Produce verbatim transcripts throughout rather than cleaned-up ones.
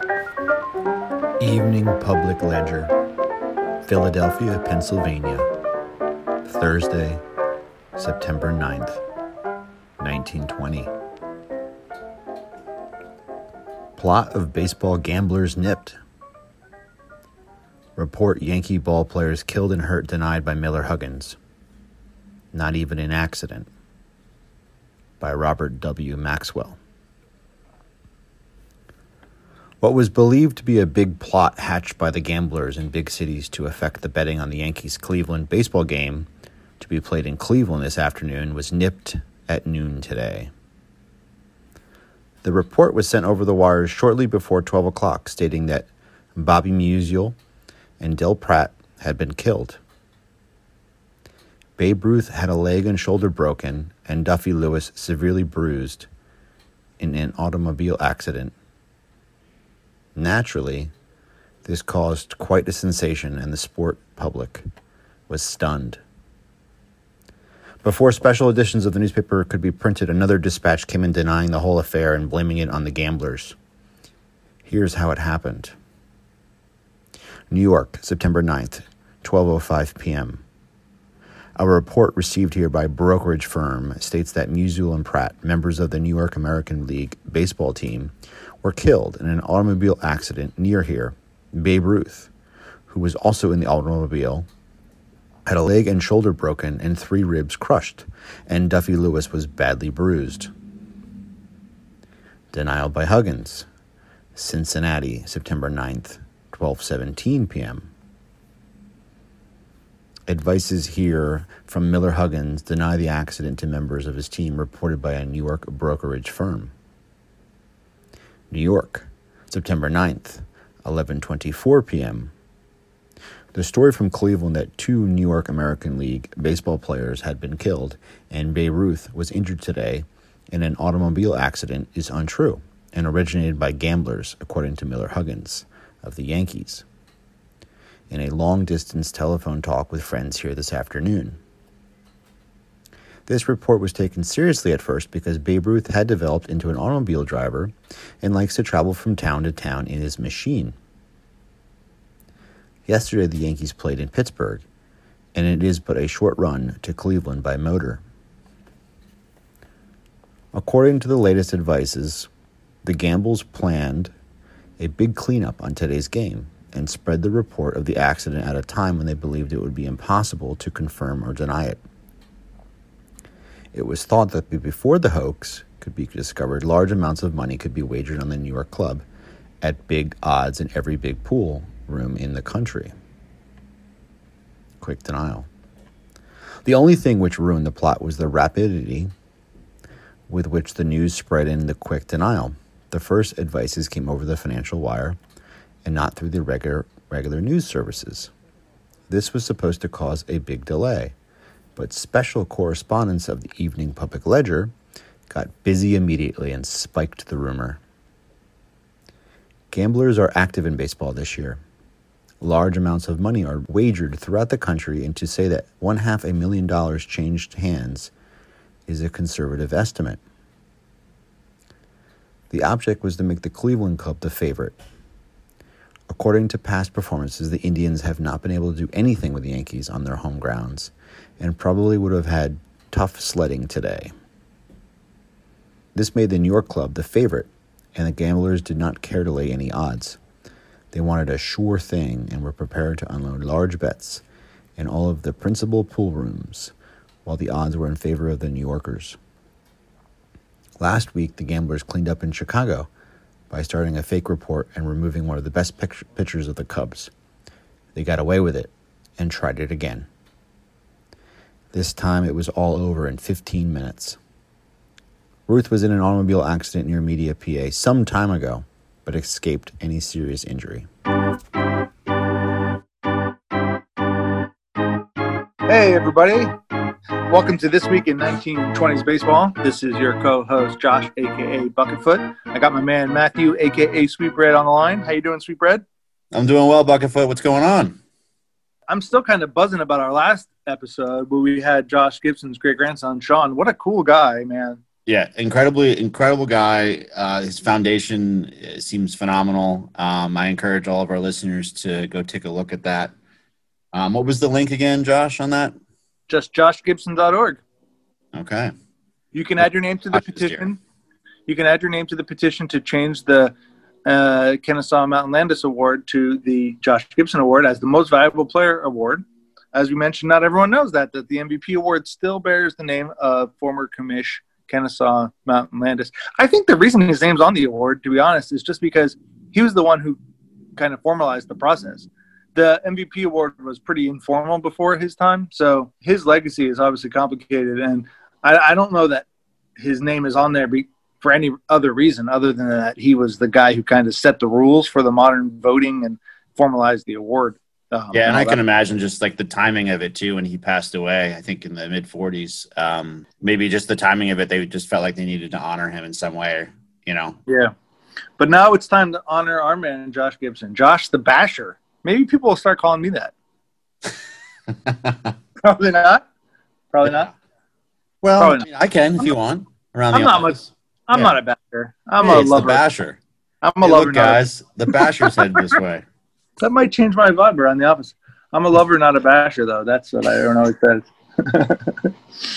Evening Public Ledger, Philadelphia, Pennsylvania, Thursday, September ninth, nineteen twenty. Plot of baseball gamblers nipped. Report Yankee ball players killed and hurt denied by Miller Huggins. Not even an accident. By Robert W. Maxwell. What was believed to be a big plot hatched by the gamblers in big cities to affect the betting on the Yankees-Cleveland baseball game to be played in Cleveland this afternoon was nipped at noon today. The report was sent over the wires shortly before twelve o'clock, stating that Bobby Musial and Del Pratt had been killed. Babe Ruth had a leg and shoulder broken, and Duffy Lewis severely bruised in an automobile accident. Naturally, this caused quite a sensation, and the sport public was stunned. Before special editions of the newspaper could be printed, another dispatch came in denying the whole affair and blaming it on the gamblers. Here's how it happened. New York, September ninth, twelve oh five p.m. A report received here by brokerage firm states that Musial and Pratt, members of the New York American League baseball team, were killed in an automobile accident near here. Babe Ruth, who was also in the automobile, had a leg and shoulder broken and three ribs crushed, and Duffy Lewis was badly bruised. Denial by Huggins, Cincinnati, September ninth, twelve seventeen p.m. Advices here from Miller Huggins deny the accident to members of his team, reported by a New York brokerage firm. New York, September ninth, eleven twenty-four p.m. The story from Cleveland that two New York American League baseball players had been killed and Babe Ruth was injured today in an automobile accident is untrue and originated by gamblers, according to Miller Huggins of the Yankees, in a long-distance telephone talk with friends here this afternoon. This report was taken seriously at first because Babe Ruth had developed into an automobile driver and likes to travel from town to town in his machine. Yesterday, the Yankees played in Pittsburgh, and it is but a short run to Cleveland by motor. According to the latest advices, the Gambles planned a big cleanup on today's game and spread the report of the accident at a time when they believed it would be impossible to confirm or deny it. It was thought that before the hoax could be discovered, large amounts of money could be wagered on the New York club at big odds in every big pool room in the country. Quick denial. The only thing which ruined the plot was the rapidity with which the news spread in the quick denial. The first advices came over the Financial Wire and not through the regular, regular news services. This was supposed to cause a big delay, but special correspondents of the Evening Public Ledger got busy immediately and spiked the rumor. Gamblers are active in baseball this year. Large amounts of money are wagered throughout the country, and to say that one half a million dollars changed hands is a conservative estimate. The object was to make the Cleveland Club the favorite. According to past performances, the Indians have not been able to do anything with the Yankees on their home grounds, and probably would have had tough sledding today. This made the New York club the favorite, and the gamblers did not care to lay any odds. They wanted a sure thing and were prepared to unload large bets in all of the principal pool rooms, while the odds were in favor of the New Yorkers. Last week, the gamblers cleaned up in Chicago by starting a fake report and removing one of the best picture- pitchers of the Cubs. They got away with it and tried it again. This time it was all over in fifteen minutes. Ruth was in an automobile accident near Media, P A some time ago, but escaped any serious injury. Hey, everybody. Welcome to This Week in nineteen twenties Baseball. This is your co-host, Josh, a k a. Bucketfoot. I got my man, Matthew, a k a. Sweetbread, on the line. How you doing, Sweetbread? I'm doing well, Bucketfoot. What's going on? I'm still kind of buzzing about our last episode where we had Josh Gibson's great-grandson, Sean. What a cool guy, man. Yeah, incredibly, incredible guy. Uh, his foundation uh, seems phenomenal. Um, I encourage all of our listeners to go take a look at that. Um, what was the link again, Josh, on that? Just josh gibson dot org. Okay. You can add your name to the Josh is here. petition. You can add your name to the petition to change the uh, Kennesaw Mountain Landis Award to the Josh Gibson Award as the Most Valuable Player Award. As we mentioned, not everyone knows that, that the M V P award still bears the name of former commish Kennesaw Mountain Landis. I think the reason his name's on the award, to be honest, is just because he was the one who kind of formalized the process. The M V P award was pretty informal before his time, so his legacy is obviously complicated, and I, I don't know that his name is on there be, for any other reason other than that he was the guy who kind of set the rules for the modern voting and formalized the award. Um, Yeah, and and I all can that. imagine just like the timing of it too when he passed away, I think in the mid forties. Um, maybe just the timing of it, they just felt like they needed to honor him in some way, you know? Yeah. But now it's time to honor our man, Josh Gibson. Josh the Basher. Maybe people will start calling me that. Probably not. Probably Yeah. not. Well, Probably I, mean, I can if I'm you not- want. Around I'm the not much. office. I'm Yeah. not a basher. I'm Hey, a it's lover. the basher. I'm a Hey, lover. look, not a- guys, the basher's headed this way. That might change my vibe around the office. I'm a lover, not a basher, though. That's what I don't always say.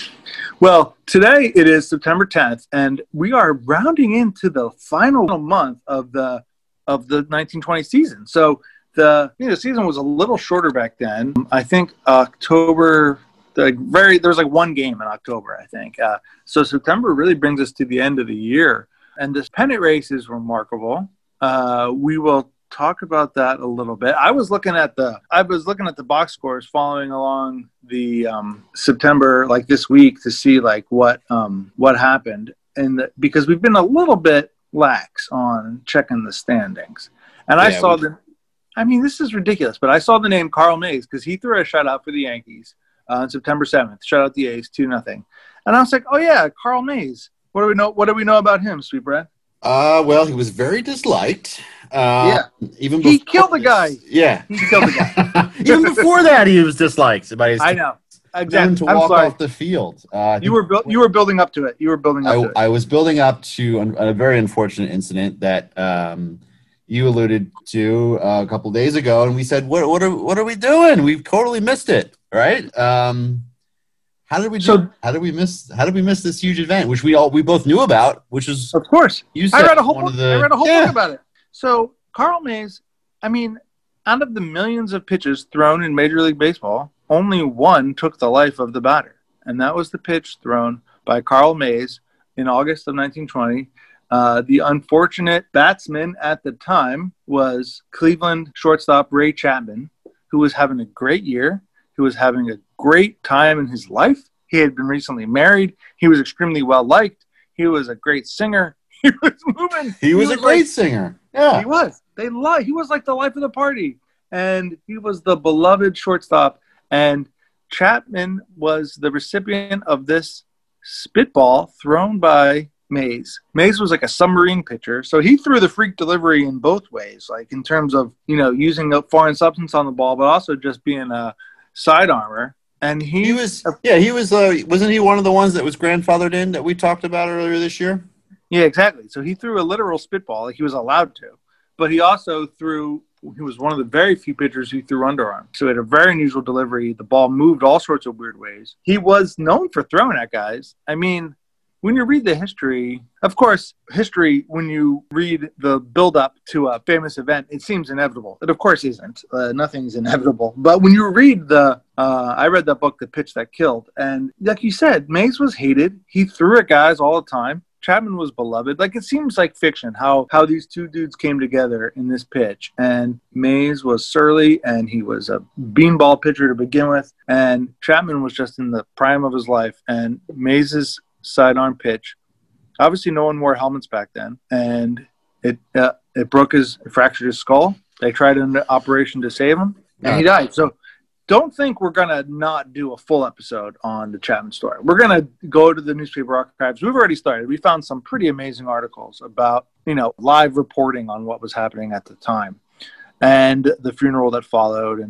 Well, today it is September tenth, and we are rounding into the final month of the of the nineteen twenty season. So the you know, season was a little shorter back then. I think October, like very there was like one game in October, I think. Uh, so September really brings us to the end of the year, and this pennant race is remarkable. Uh, we will talk about that a little bit. I was looking at the I was looking at the box scores following along the um, September, like this week, to see like what um, what happened, and the, because we've been a little bit lax on checking the standings, and I Yeah, saw we- the. I mean, this is ridiculous, but I saw the name Carl Mays because he threw a shutout for the Yankees uh, on September seventh. Shut out the A's two nothing, and I was like, oh yeah, Carl Mays. What do we know? What do we know about him, Sweetbread? Uh, well, he was very disliked. Uh, Yeah. even He before killed the this- guy. Yeah, He killed the guy. even before that, he was disliked by his I team. know. Known Exactly. to I'm walk sorry. off the field. Uh, I You think- were bu- you were building up to it. You were building up to I, it. I was building up to an- a very unfortunate incident that um, you alluded to uh, a couple days ago, and we said, "What? What are? What are we doing? We've totally missed it, right?" Um, how did we? Do, So- how did we miss? How did we miss this huge event, which we all we both knew about, which was Of course. you said I read a whole one book. of the. I read a whole yeah. book about it. So Carl Mays, I mean, out of the millions of pitches thrown in Major League Baseball, only one took the life of the batter, and that was the pitch thrown by Carl Mays in August of nineteen twenty. Uh, the unfortunate batsman at the time was Cleveland shortstop Ray Chapman, who was having a great year. Who was having a great time in his life. He had been recently married. He was extremely well liked. He was a great singer. He was moving. He was a like- great singer. Yeah. He was. They love. He was like the life of the party, and he was the beloved shortstop. And Chapman was the recipient of this spitball thrown by Mays. Mays was like a submarine pitcher, so he threw the freak delivery in both ways, like in terms of you know using a foreign substance on the ball, but also just being a side armor. And he, He was, yeah, he was. Uh, wasn't he one of the ones that was grandfathered in that we talked about earlier this year? Yeah, exactly. So he threw a literal spitball, like he was allowed to. But he also threw, he was one of the very few pitchers who threw underarm. So he had a very unusual delivery. The ball moved all sorts of weird ways. He was known for throwing at guys. I mean, when you read the history, of course, history, when you read the build-up to a famous event, it seems inevitable. It, of course, isn't. Uh, nothing's inevitable. But when you read the, uh, I read that book, The Pitch That Killed, and like you said, Mays was hated. He threw at guys all the time. Chapman was beloved. Like, it seems like fiction how how these two dudes came together in this pitch. And Mays was surly, and he was a beanball pitcher to begin with. And Chapman was just in the prime of his life. And Mays's sidearm pitch, obviously no one wore helmets back then, and it uh, it broke his, it fractured his skull. They tried an operation to save him, and he died. So don't think we're going to not do a full episode on the Chapman story. We're going to go to the newspaper archives. We've already started. We found some pretty amazing articles about, you know, live reporting on what was happening at the time and the funeral that followed. And,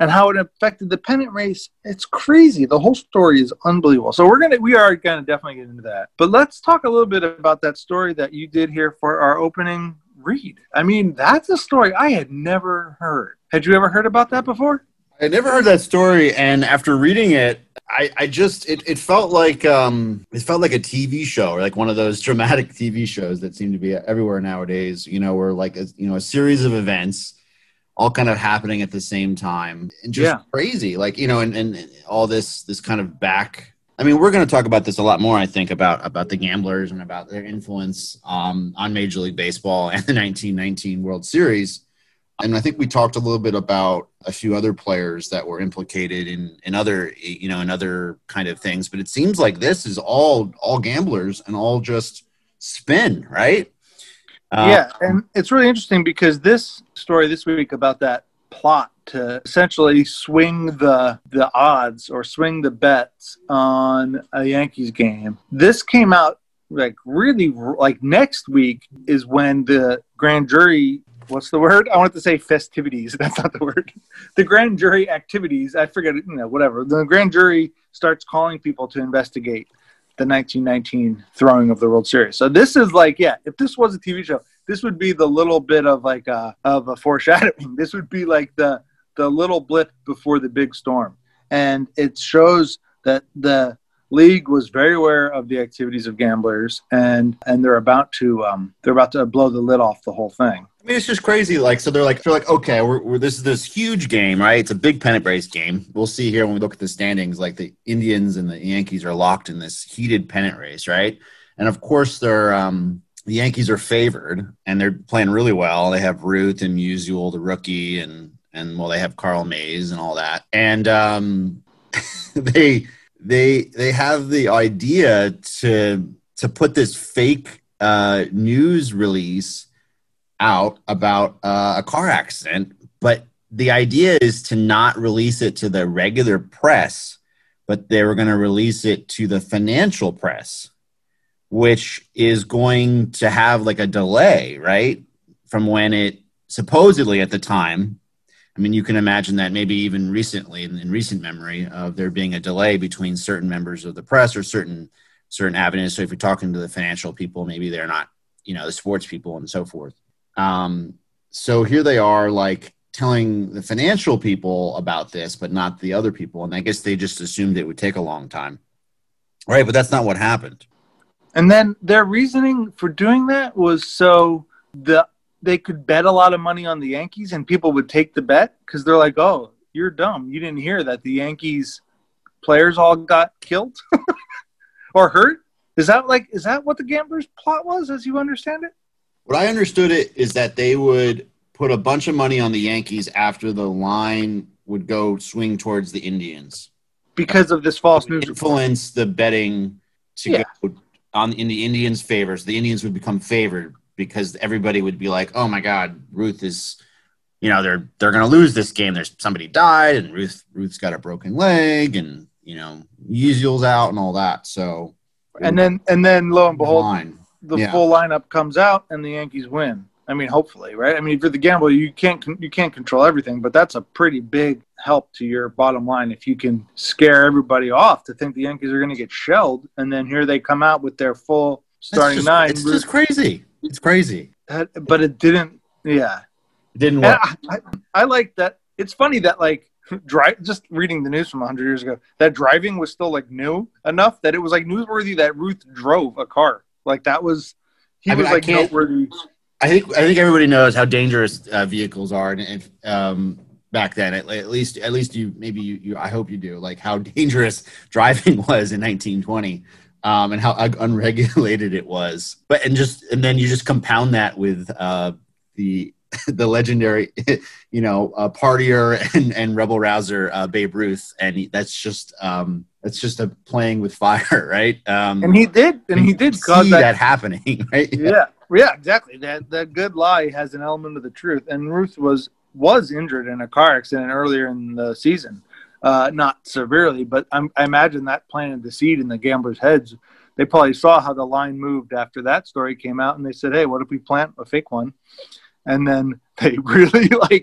and how it affected the pennant race. It's crazy. The whole story is unbelievable. So we're gonna we are gonna definitely get into that. But let's talk a little bit about that story that you did here for our opening read. I mean, that's a story I had never heard. Had you ever heard about that before? I never heard that story, and after reading it, I, I just it, it felt like um it felt like a T V show, or like one of those dramatic T V shows that seem to be everywhere nowadays. You know, where like a, you know a series of events all kind of happening at the same time, and just yeah. crazy. Like you know, and, and all this this kind of back. I mean, we're going to talk about this a lot more, I think, about about the gamblers and about their influence um, on Major League Baseball and the nineteen nineteen World Series. And I think we talked a little bit about a few other players that were implicated in, in other, you know, in other kind of things. But it seems like this is all all gamblers and all just spin, right? Uh, yeah, and it's really interesting because this story this week about that plot to essentially swing the the odds or swing the bets on a Yankees game. This came out like really like next week is when the grand jury. What's the word? I wanted to say festivities. That's not the word. The grand jury activities. I forget it. You know, whatever. The grand jury starts calling people to investigate the nineteen nineteen throwing of the World Series. So this is like, yeah, if this was a T V show, this would be the little bit of like a, of a foreshadowing. This would be like the the little blip before the big storm. And it shows that the league was very aware of the activities of gamblers, and and they're about to um they're about to blow the lid off the whole thing. I mean, it's just crazy. Like, so they're like, they're like, okay, we're, we're this is this huge game, right? It's a big pennant race game. We'll see here when we look at the standings. Like the Indians and the Yankees are locked in this heated pennant race, right? And of course, they're um the Yankees are favored, and they're playing really well. They have Ruth and Musial, the rookie, and and well, they have Carl Mays and all that, and um they. They they have the idea to to put this fake uh, news release out about uh, a car accident, but the idea is to not release it to the regular press, but they were going to release it to the financial press, which is going to have like a delay, right, from when it supposedly at the time. I mean, you can imagine that maybe even recently, in, in recent memory, of there being a delay between certain members of the press or certain certain avenues. So if you're talking to the financial people, maybe they're not, you know, the sports people and so forth. Um, so here they are, like telling the financial people about this, but not the other people. And I guess they just assumed it would take a long time, right? But that's not what happened. And then their reasoning for doing that was so the they could bet a lot of money on the Yankees and people would take the bet because they're like, oh, you're dumb. You didn't hear that the Yankees players all got killed or hurt. Is that like, is that what the gamblers' plot was as you understand it? What I understood it is that they would put a bunch of money on the Yankees after the line would go swing towards the Indians. Because of this false news. Influence the betting to yeah. go on in the Indians' favor. So the Indians would become favored, because everybody would be like, oh my God, Ruth is, you know, they're they're going to lose this game. There's somebody died and Ruth Ruth's got a broken leg and, you know, Musial's out and all that. So, and then and then lo and behold, line. the yeah. full lineup comes out and the Yankees win. I mean, hopefully, right? I mean, if you're the gambler, you can't you can't control everything, but that's a pretty big help to your bottom line if you can scare everybody off to think the Yankees are going to get shelled, and then here they come out with their full starting just, nine. It's just crazy. It's crazy. That, but it didn't, yeah. It didn't work. I, I, I like that. It's funny that, like, drive, just reading the news from one hundred years ago, that driving was still, like, new enough that it was, like, newsworthy that Ruth drove a car. Like, that was, he I mean, was, like, noteworthy. I think I think everybody knows how dangerous uh, vehicles are, and, and um, back then, at, at least, at least you, maybe you, you, I hope you do, like, how dangerous driving was in nineteen twenty. Um, and how unregulated it was, but and just and then you just compound that with uh, the the legendary, you know, uh, partier and, and rebel rouser uh, Babe Ruth, and he, that's just um, that's just a playing with fire, right? Um, and he did, and he did cause see that, that happening, right? Yeah, yeah, exactly. That that good lie has an element of the truth, and Ruth was was injured in a car accident earlier in the season. Uh, not severely, but I'm, I imagine that planted the seed in the gamblers' heads. They probably saw how the line moved after that story came out, and they said, hey, what if we plant a fake one? And then they really, like,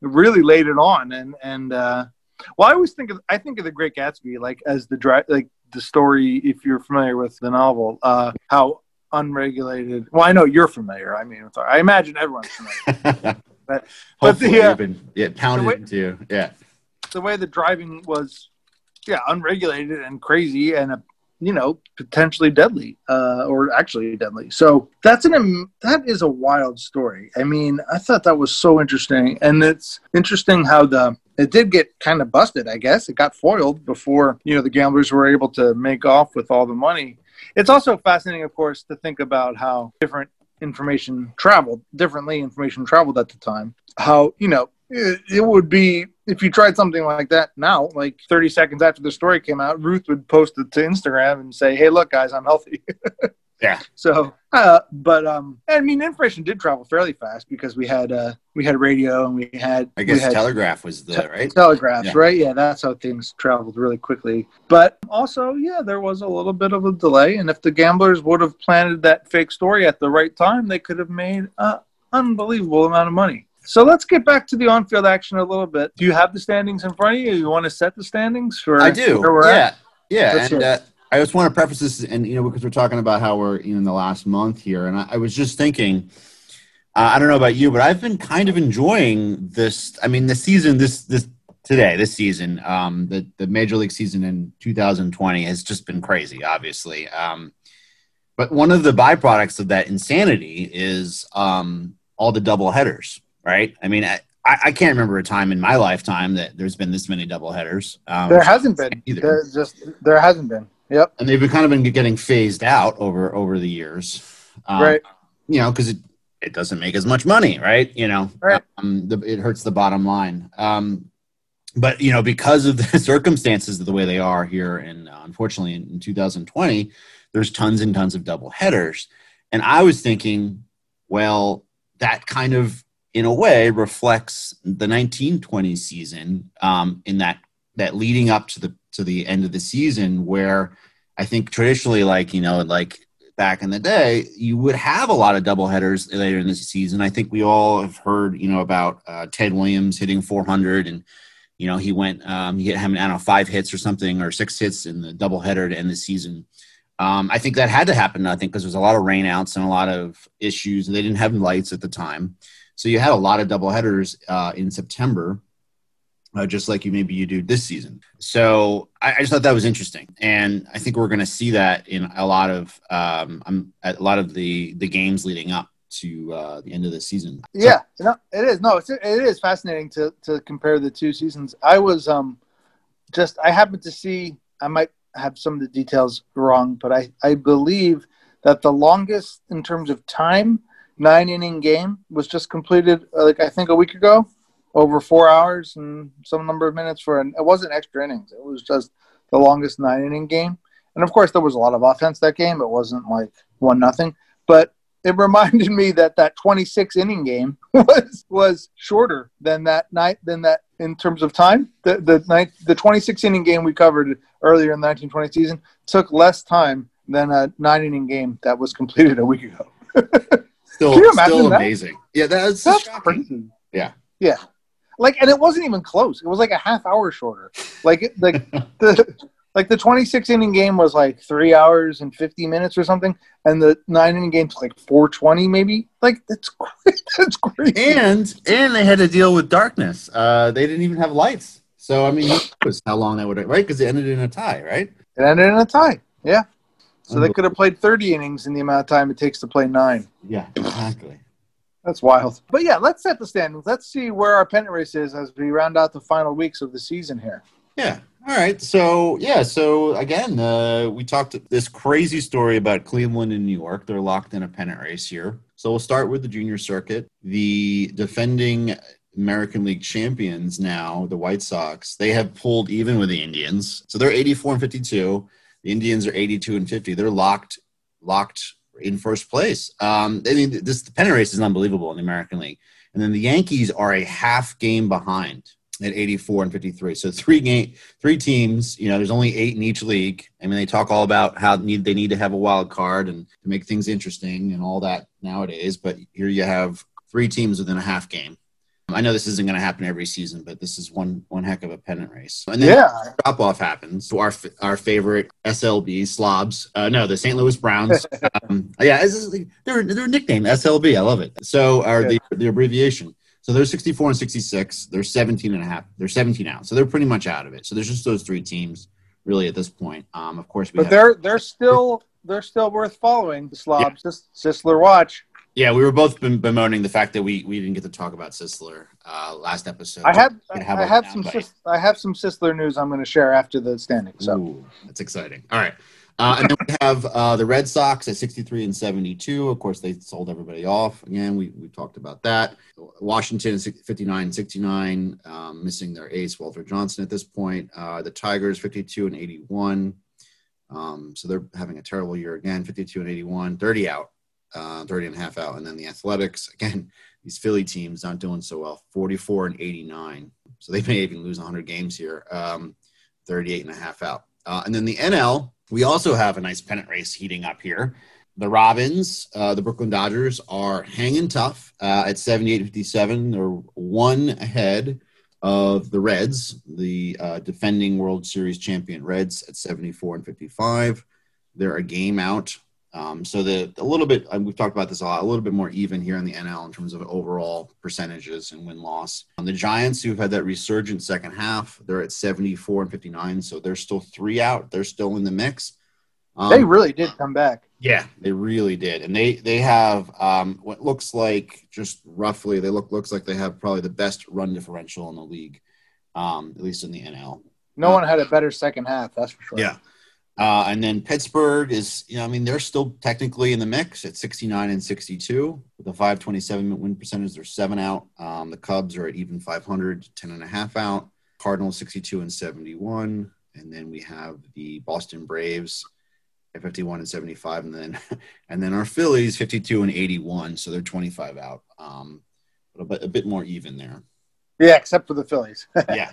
really laid it on. And and uh, well, I always think of I think of The Great Gatsby like as the dri- like the story. If you're familiar with the novel, uh, how unregulated. Well, I know you're familiar. I mean, sorry, I imagine everyone's familiar. But, Hopefully, but the, uh, you've been yeah, pounded way, into you. Yeah. The way the driving was, yeah, unregulated and crazy and, uh, you know, potentially deadly uh, or actually deadly. So that's an that is a wild story. I mean, I thought that was so interesting. And it's interesting how the it did get kind of busted, I guess. It got foiled before, you know, the gamblers were able to make off with all the money. It's also fascinating, of course, to think about how different information traveled, differently information traveled at the time. How, you know, it, it would be, if you tried something like that now, like thirty seconds after the story came out, Ruth would post it to Instagram and say, hey, look, guys, I'm healthy. Yeah. So, uh, but, um, I mean, information did travel fairly fast because we had, uh, we had radio and we had, I guess we had telegraph was the, te- right? Telegraphs, Yeah. right? Yeah, that's how things traveled really quickly. But also, yeah, there was a little bit of a delay. And if the gamblers would have planted that fake story at the right time, they could have made an unbelievable amount of money. So let's get back to the on-field action a little bit. Do you have the standings in front of you? You want to set the standings for I do. where we're Yeah. at? Yeah. Let's and hear uh, it. I just want to preface this, and, you know, because we're talking about how we're in the last month here. And I, I was just thinking, uh, I don't know about you, but I've been kind of enjoying this. I mean, the season, this, this today, this season, um, the, the Major League season in two thousand twenty has just been crazy, obviously. Um, but one of the byproducts of that insanity is um, all the double headers, right? I mean, I, I can't remember a time in my lifetime that there's been this many double headers. Um, There hasn't been. either. There just there hasn't been. Yep. And they've been kind of been getting phased out over over the years, um, Right. You know, because it, it doesn't make as much money, right? You know, Right. um, the, it hurts the bottom line. Um, but you know, because of the circumstances of the way they are here, and uh, unfortunately in, in two thousand twenty, there's tons and tons of double headers. And I was thinking, well, that kind of in a way reflects the nineteen twenty season, um, in that that leading up to the to the end of the season, where I think traditionally, like, you know, like back in the day, you would have a lot of doubleheaders later in the season. I think we all have heard, you know, about uh, Ted Williams hitting four hundred, and you know, he went, um, he hit him, I don't know, five hits or something, or six hits in the doubleheader to end the season. Um, I think that had to happen, I think, because there's a lot of rainouts and a lot of issues. They didn't have lights at the time. So you had a lot of doubleheaders uh, in September, uh, just like you maybe you do this season. So I, I just thought that was interesting, and I think we're going to see that in a lot of um, um, a lot of the the games leading up to uh, the end of the season. Yeah, no, it is. No, it's, it is fascinating to to compare the two seasons. I was um just I happened to see. I might have some of the details wrong, but I I believe that the longest in terms of time nine inning game was just completed, uh, like I think a week ago, over four hours and some number of minutes for an. It wasn't extra innings. It was just the longest nine inning game. And of course, there was a lot of offense that game. It wasn't like one nothing, but it reminded me that that twenty-six inning game was was shorter than that night than that in terms of time. The the night the twenty-six inning game we covered earlier in the nineteen twenty season took less time than a nine inning game that was completed a week ago. Still, Can you imagine still that? amazing. Yeah, that's, That's shocking. crazy. Yeah. Yeah. Like, and it wasn't even close. It was like a half hour shorter. Like, like the like the twenty-six inning game was like three hours and fifty minutes or something, and the nine inning game was like four twenty maybe. Like, that's great. That's great. And and they had to deal with darkness. Uh, they didn't even have lights. So I mean, who knows how long that would, right? Because it ended in a tie, right? It ended in a tie. Yeah. So they could have played thirty innings in the amount of time it takes to play nine. Yeah, exactly. That's wild. But yeah, let's set the standings. Let's see where our pennant race is as we round out the final weeks of the season here. Yeah. All right. So, yeah. So, again, uh, we talked this crazy story about Cleveland and New York. They're locked in a pennant race here. So, we'll start with the junior circuit. The defending American League champions now, the White Sox, they have pulled even with the Indians. So, they're eighty-four and fifty-two. The Indians are eighty-two and fifty. They're locked, locked in first place. Um, I mean, this the pennant race is unbelievable in the American League. And then the Yankees are a half game behind at eighty-four and fifty-three. So three game, three teams. You know, there's only eight in each league. I mean, they talk all about how need they need to have a wild card and to make things interesting and all that nowadays. But here you have three teams within a half game I know this isn't going to happen every season, but this is one one heck of a pennant race. And then Yeah. drop off happens to our our favorite S L B slobs. Uh, no, the Saint Louis Browns. um, yeah, it's, it's, they're they're nicknamed S L B. I love it. So are the the abbreviation. So they're sixty-four and sixty-six. They're seventeen and a half. They're seventeen out. So they're pretty much out of it. So there's just those three teams really at this point. Um, of course, we but have, they're they're still they're still worth following. The slobs, yeah. Sisler watch. Yeah, we were both bemoaning the fact that we, we didn't get to talk about Sisler uh, last episode. I have have I have some Sis, I have some Sisler news I'm going to share after the standings. So Ooh, that's exciting. All right, uh, and then we have uh, the Red Sox at sixty-three and seventy-two. Of course, they sold everybody off. Again, we we talked about that. Washington fifty-nine and sixty-nine, um, missing their ace Walter Johnson at this point. Uh, the Tigers fifty-two and eighty-one. Um, so they're having a terrible year again. fifty-two and eighty-one, thirty out. Uh, thirty and a half out. And then the Athletics, again, these Philly teams not doing so well, forty-four and eighty-nine. So they may even lose one hundred games here, um, thirty-eight and a half out. Uh, and then the N L, we also have a nice pennant race heating up here. The Robins, uh, the Brooklyn Dodgers, are hanging tough uh, at seventy-eight and fifty-seven. They're one ahead of the Reds, the uh, defending World Series champion Reds at seventy-four and fifty-five. They're a game out. Um, so the a little bit, we've talked about this a lot, a little bit more even here in the N L in terms of overall percentages and win-loss. On the Giants, who've had that resurgent second half, they're at seventy-four and fifty-nine, so they're still three out. They're still in the mix. Um, they really did come back. Yeah, they really did. And they they have um, what looks like just roughly, they look looks like they have probably the best run differential in the league, um, at least in the N L. No uh, one had a better second half, that's for sure. Yeah. Uh, and then Pittsburgh is, you know, I mean, they're still technically in the mix at sixty-nine and sixty-two with a five twenty-seven win percentage. They're seven out. Um, the Cubs are at even five hundred, ten and a half out. Cardinals sixty-two and seventy-one. And then we have the Boston Braves at fifty-one and seventy-five. And then, and then our Phillies fifty-two and eighty-one. So they're twenty-five out. Um, but a bit, a bit more even there. Yeah, except for the Phillies. Yeah.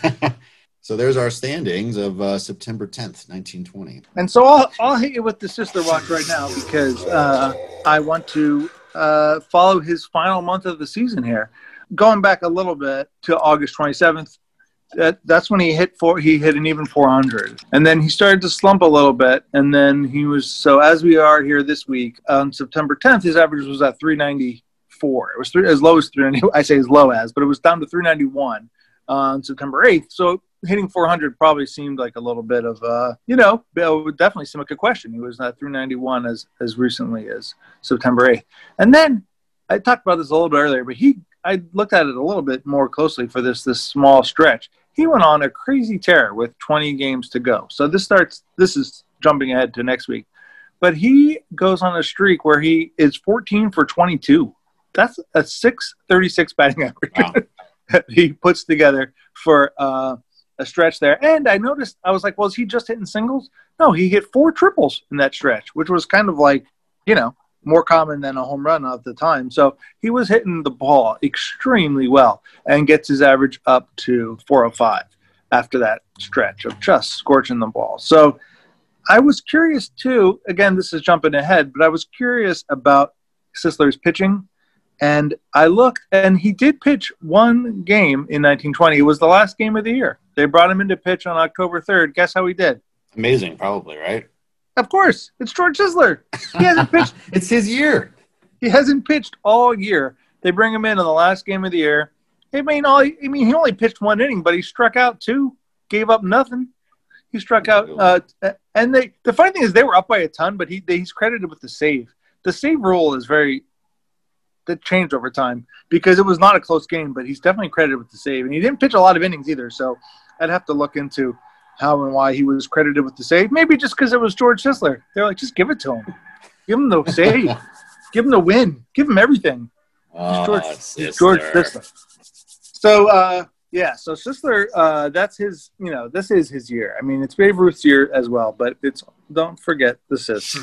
So there's our standings of uh, September tenth, nineteen twenty. And so I'll, I'll hit you with the Sisler watch right now because uh, I want to uh, follow his final month of the season here. Going back a little bit to August twenty-seventh, that, that's when he hit four, he hit an even four hundred. And then he started to slump a little bit. And then he was, so as we are here this week, on September tenth, his average was at three ninety-four. It was three, as low as three ninety. I say as low as, but it was down to three ninety-one on September eighth. So hitting four hundred probably seemed like a little bit of, uh, you know, it would definitely seem like a question. He was at three ninety-one as, as recently as September eighth. And then I talked about this a little bit earlier, but he, I looked at it a little bit more closely for this, this small stretch. He went on a crazy tear with twenty games to go. So this starts, this is jumping ahead to next week, but he goes on a streak where he is fourteen for twenty-two. That's a six thirty-six batting average. Wow. He puts together for, uh, a stretch there. And I noticed, I was like, well, is he just hitting singles? No, he hit four triples in that stretch, which was kind of like, you know, more common than a home run at the time. So he was hitting the ball extremely well and gets his average up to four oh five after that stretch of just scorching the ball. So I was curious too, again, this is jumping ahead, but I was curious about Sisler's pitching. And I looked, and he did pitch one game in nineteen twenty. It was the last game of the year. They brought him in to pitch on October third. Guess how he did? Amazing, probably, right? Of course. It's George Sisler. He hasn't pitched. It's his year. He hasn't pitched all year. They bring him in on the last game of the year. I mean, all, I mean, he only pitched one inning, but he struck out two, gave up nothing. He struck out. Uh, and they. The funny thing is they were up by a ton, but he they, he's credited with the save. The save rule is very – that changed over time because it was not a close game, but he's definitely credited with the save. And he didn't pitch a lot of innings either, so I'd have to look into how and why he was credited with the save. Maybe just because it was George Sisler. They're like, just give it to him. Give him the save. Give him the win. Give him everything. Oh, George, Sisler. George Sisler. So, uh, yeah, so Sisler, uh, that's his, you know, this is his year. I mean, it's Babe Ruth's year as well, but it's, don't forget the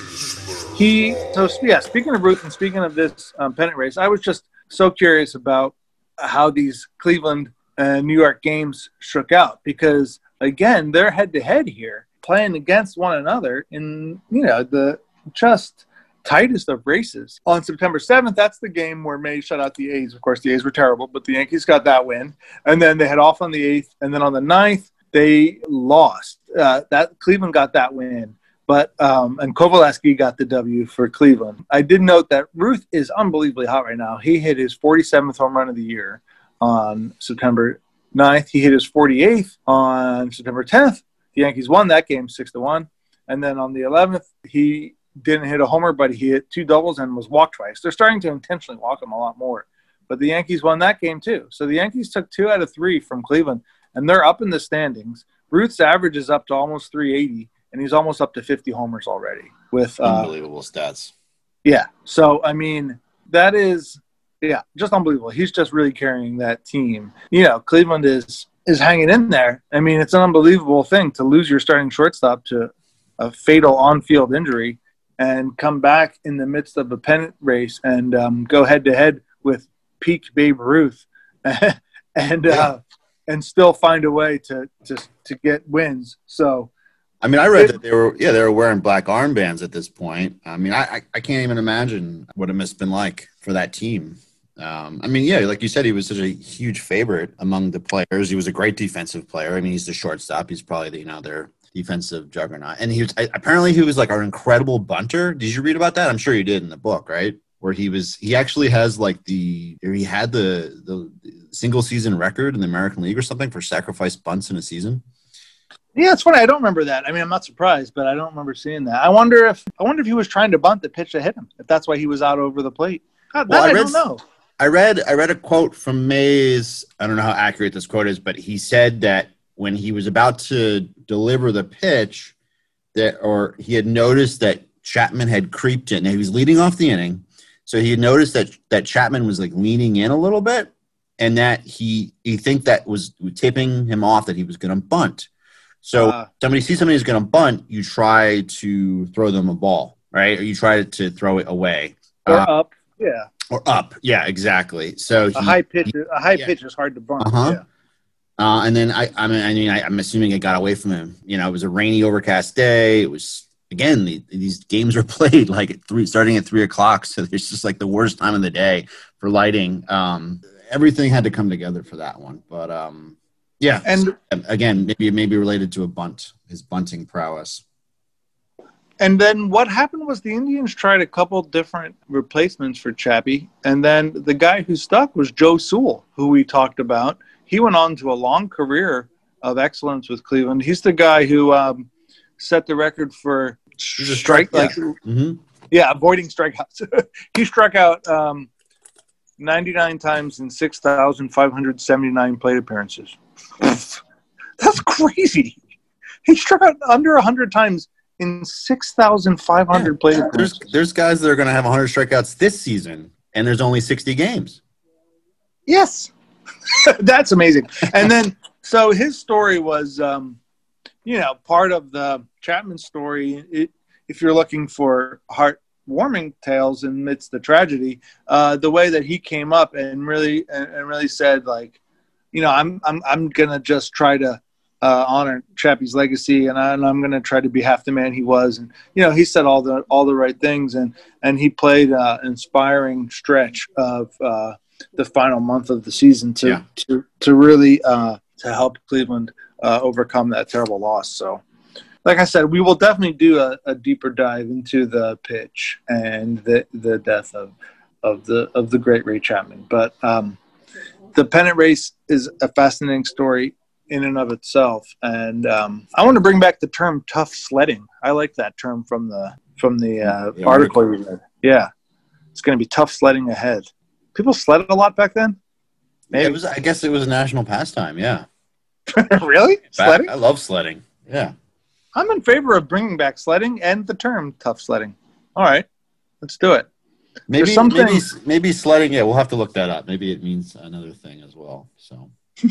Sis. He, so, yeah, speaking of Ruth and speaking of this um, pennant race, I was just so curious about how these Cleveland and New York games shook out because, again, they're head-to-head here, playing against one another in, you know, the just tightest of races. On September seventh, that's the game where May shut out the A's. Of course, the A's were terrible, but the Yankees got that win. And then they had off on the eighth. And then on the ninth, they lost. Uh, that Cleveland got that win. But um, and Kovaleski got the W for Cleveland. I did note that Ruth is unbelievably hot right now. He hit his forty-seventh home run of the year on September ninth. He hit his forty-eighth on September tenth. The Yankees won that game six to one. And then on the eleventh, he didn't hit a homer, but he hit two doubles and was walked twice. They're starting to intentionally walk him a lot more. But the Yankees won that game too. So the Yankees took two out of three from Cleveland, and they're up in the standings. Ruth's average is up to almost three eighty. And he's almost up to fifty homers already. With uh, unbelievable stats. Yeah. So, I mean, that is, yeah, just unbelievable. He's just really carrying that team. You know, Cleveland is is hanging in there. I mean, it's an unbelievable thing to lose your starting shortstop to a fatal on-field injury and come back in the midst of a pennant race and um, go head-to-head with peak Babe Ruth and yeah. uh, and still find a way to, to, to get wins. So, I mean, I read that they were, yeah, they were wearing black armbands at this point. I mean, I, I, I can't even imagine what it must have been like for that team. Um, I mean, yeah, like you said, he was such a huge favorite among the players. He was a great defensive player. I mean, he's the shortstop. He's probably the, you know, their defensive juggernaut. And he was, apparently he was like an incredible bunter. Did you read about that? I'm sure you did in the book, right? Where he was, he actually has like the, or he had the, the single season record in the American League or something for sacrifice bunts in a season. Yeah, it's funny. I don't remember that. I mean, I'm not surprised, but I don't remember seeing that. I wonder if I wonder if he was trying to bunt the pitch that hit him. If that's why he was out over the plate. That, well, I, I, read, don't know. I read I read a quote from Mays. I don't know how accurate this quote is, but he said that when he was about to deliver the pitch, that or he had noticed that Chapman had creeped in. Now, he was leading off the inning, so he had noticed that that Chapman was like leaning in a little bit, and that he he think that was tipping him off that he was going to bunt. So uh, somebody sees somebody who's going to bunt, you try to throw them a ball, right? Or you try to throw it away. Or uh, up, yeah. Or up, yeah, exactly. So a he, high pitch, he, a high yeah. pitch is hard to bunt. Uh-huh. Yeah. Uh, and then I, I mean, I mean, I, I'm assuming it got away from him. You know, it was a rainy, overcast day. It was again the, these games were played like at three, starting at three o'clock. So it's just like the worst time of the day for lighting. Um, everything had to come together for that one, but. Um, Yeah, and again, maybe it may be related to a bunt, his bunting prowess. And then what happened was the Indians tried a couple different replacements for Chappie, and then the guy who stuck was Joe Sewell, who we talked about. He went on to a long career of excellence with Cleveland. He's the guy who um, set the record for strike, yeah. like mm-hmm. yeah, avoiding strikeouts. He struck out um, ninety-nine times in six thousand five hundred seventy-nine plate appearances. That's crazy. He struck out under one hundred times in six thousand five hundred yeah, plate appearances. There's, there's guys that are going to have one hundred strikeouts this season, and there's only sixty games. Yes. That's amazing. And then, so his story was, um, you know, part of the Chapman story. It, if you're looking for heartwarming tales amidst the tragedy, uh, the way that he came up and really and, and really said, like, you know, I'm I'm I'm gonna just try to uh, honor Chappie's legacy, and, I, and I'm gonna try to be half the man he was. And you know, he said all the all the right things, and and he played uh, an inspiring stretch of uh, the final month of the season to yeah. to to really uh, to help Cleveland uh, overcome that terrible loss. So, like I said, we will definitely do a, a deeper dive into the pitch and the the death of of the of the great Ray Chapman, but. Um, The pennant race is a fascinating story in and of itself, and um, I want to bring back the term "tough sledding." I like that term from the from the uh, the article you read. Yeah, it's going to be tough sledding ahead. People sledded a lot back then. Maybe. It was. I guess it was a national pastime. Yeah. Really? Sledding? I love sledding. Yeah. I'm in favor of bringing back sledding and the term "tough sledding." All right, let's do it. Maybe, maybe, maybe sledding. Yeah, we'll have to look that up. Maybe it means another thing as well. So,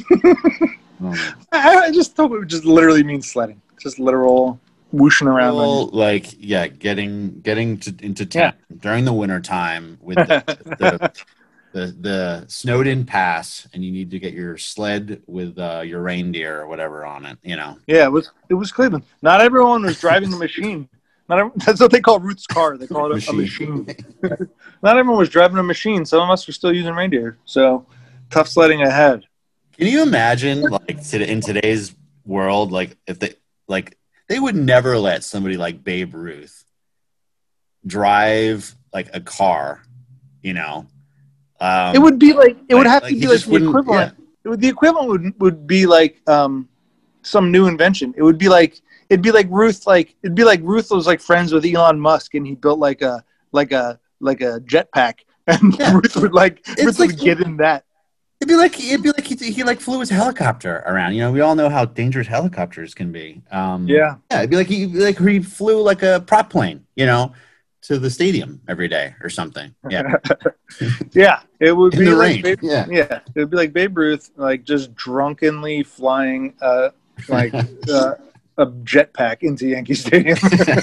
I, I just thought it would just literally mean sledding, just literal whooshing around. Well, like, yeah, getting getting to, into town yeah. during the winter time with the the, the the snowed-in pass, and you need to get your sled with uh, your reindeer or whatever on it. You know. Yeah, it was it was Cleveland. Not everyone was driving the machine. Not everyone, that's what they call Ruth's car. They call it a, machine. a machine. Not everyone was driving a machine. Some of us were still using reindeer. So tough sledding ahead. Can you imagine, like, to, in today's world, like, if they, like, they would never let somebody like Babe Ruth drive, like, a car, you know? Um, it would be like, it would like, have like to be like the equivalent. Yeah. It would, the equivalent would, would be like um, some new invention. It would be like, it'd be like Ruth, like, it'd be like Ruth was like friends with Elon Musk and he built like a, like a, like a jetpack. And Yeah. Ruth would like, It's Ruth like- would get in that. It'd be like it'd be like he, he like flew his helicopter around. You know, we all know how dangerous helicopters can be. Um, Yeah. yeah. It'd be like he like he flew like a prop plane, you know, to the stadium every day or something. Yeah, Yeah. It would in be the like rain. Babe, Yeah, yeah. It would be like Babe Ruth, like just drunkenly flying, uh, like uh, a jetpack into Yankee Stadium.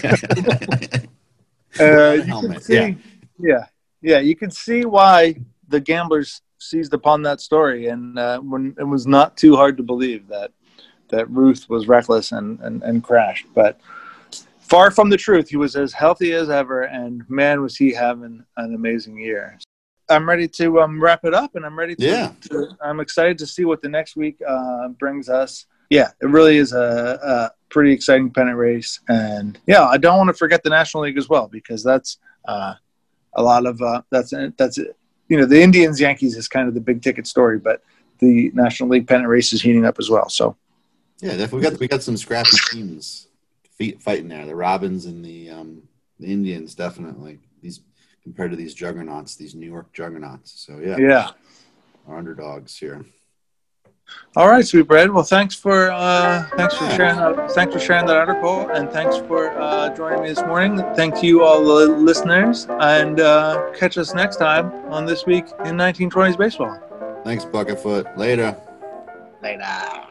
uh, you helmet, could see, yeah. yeah, yeah. You could see why the gamblers seized upon that story, and uh, when it was not too hard to believe that that Ruth was reckless and, and, and crashed. But far from the truth, he was as healthy as ever, and man, was he having an amazing year. I'm ready to um, wrap it up, and I'm ready to, Yeah. to I'm excited to see what the next week uh, brings us. Yeah, it really is a, a pretty exciting pennant race, and yeah, I don't want to forget the National League as well, because that's uh, a lot of uh, that's that's you know, the Indians Yankees is kind of the big ticket story, but the National League pennant race is heating up as well. So yeah. Definitely, we got we got some scrappy teams fighting there. The Robins and the um, the Indians, definitely. These compared to these juggernauts, these New York juggernauts. So yeah, yeah. our underdogs here. All right, Sweetbread. Well, thanks for uh, thanks for sharing that. Thanks for sharing that article, and thanks for uh, joining me this morning. Thank you, all the listeners, and uh, catch us next time on This Week in nineteen twenties Baseball. Thanks, Bucketfoot. Later. Later.